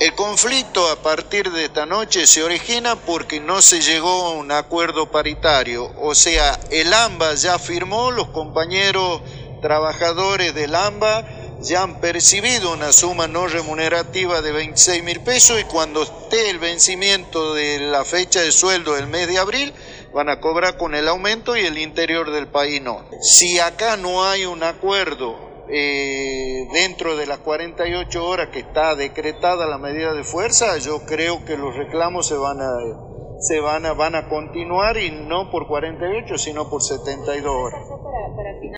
El conflicto a partir de esta noche se origina porque no se llegó a un acuerdo paritario, o sea, el AMBA ya firmó, los compañeros trabajadores del AMBA ya han percibido una suma no remunerativa de 26.000 pesos y cuando esté el vencimiento de la fecha de sueldo del mes de abril van a cobrar con el aumento y el interior del país no. Si acá no hay un acuerdo dentro de las 48 horas que está decretada la medida de fuerza, yo creo que los reclamos van a continuar y no por 48, sino por 72 horas.